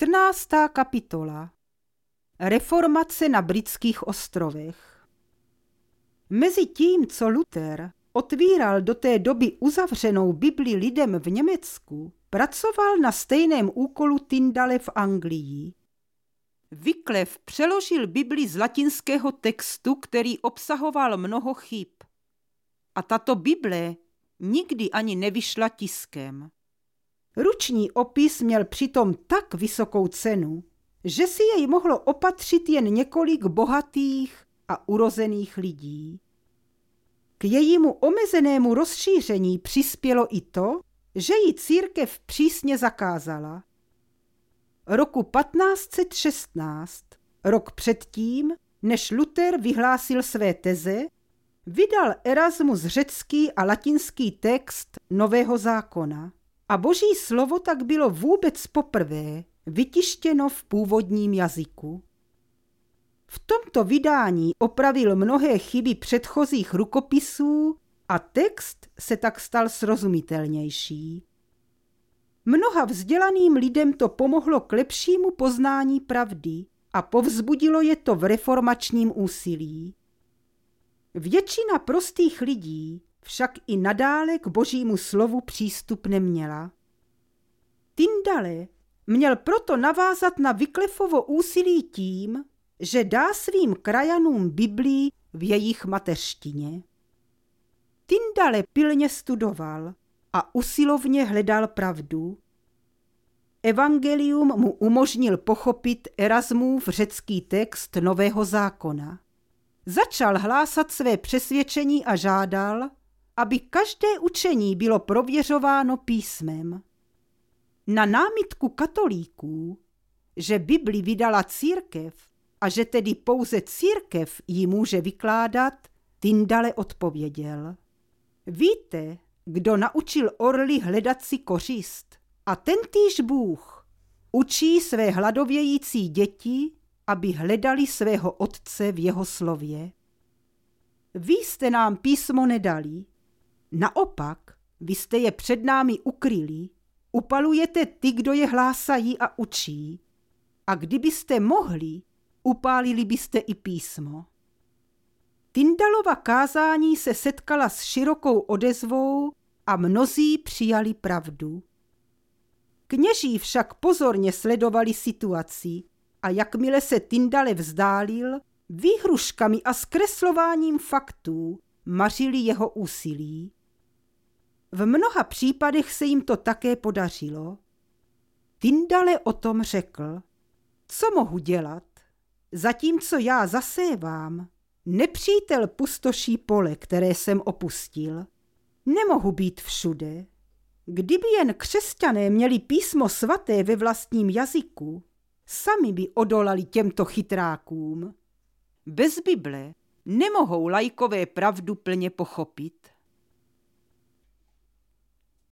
14. kapitola. Reformace na Britských ostrovech. Mezi tím, co Luther otvíral do té doby uzavřenou Bibli lidem v Německu, pracoval na stejném úkolu Tyndale v Anglii. Wycliffe přeložil Bibli z latinského textu, který obsahoval mnoho chyb. A tato Bible nikdy ani nevyšla tiskem. Ruční opis měl přitom tak vysokou cenu, že si jej mohlo opatřit jen několik bohatých a urozených lidí. K jejímu omezenému rozšíření přispělo i to, že ji církev přísně zakázala. Roku 1516, rok předtím, než Luther vyhlásil své teze, vydal Erasmus řecký a latinský text Nového zákona a Boží slovo tak bylo vůbec poprvé vytištěno v původním jazyku. V tomto vydání opravil mnohé chyby předchozích rukopisů a text se tak stal srozumitelnější. Mnoha vzdělaným lidem to pomohlo k lepšímu poznání pravdy a povzbudilo je to v reformačním úsilí. Většina prostých lidí však i nadále k Božímu slovu přístup neměla. Tyndale měl proto navázat na Wycliffovo úsilí tím, že dá svým krajanům Biblii v jejich mateřštině. Tyndale pilně studoval a usilovně hledal pravdu. Evangelium mu umožnil pochopit Erasmův řecký text Nového zákona. Začal hlásat své přesvědčení a žádal, aby každé učení bylo prověřováno písmem. Na námitku katolíků, že Bibli vydala církev a že tedy pouze církev ji může vykládat, Tyndale odpověděl: Víte, kdo naučil orly hledat si kořist? A tentýž Bůh učí své hladovějící děti, aby hledali svého otce v jeho slově. Vy jste nám písmo nedali, naopak vy jste je před námi ukryli, upalujete ty, kdo je hlásají a učí. A kdybyste mohli, upálili byste i písmo. Tyndalova kázání se setkala s širokou odezvou a mnozí přijali pravdu. Kněží však pozorně sledovali situaci a jakmile se Tyndale vzdálil, výhruškami a zkreslováním faktů mařili jeho úsilí. V mnoha případech se jim to také podařilo. Tyndale o tom řekl: Co mohu dělat? Zatímco já zasévám, nepřítel pustoší pole, které jsem opustil. Nemohu být všude. Kdyby jen křesťané měli písmo svaté ve vlastním jazyku, sami by odolali těmto chytrákům. Bez Bible nemohou laikové pravdu plně pochopit.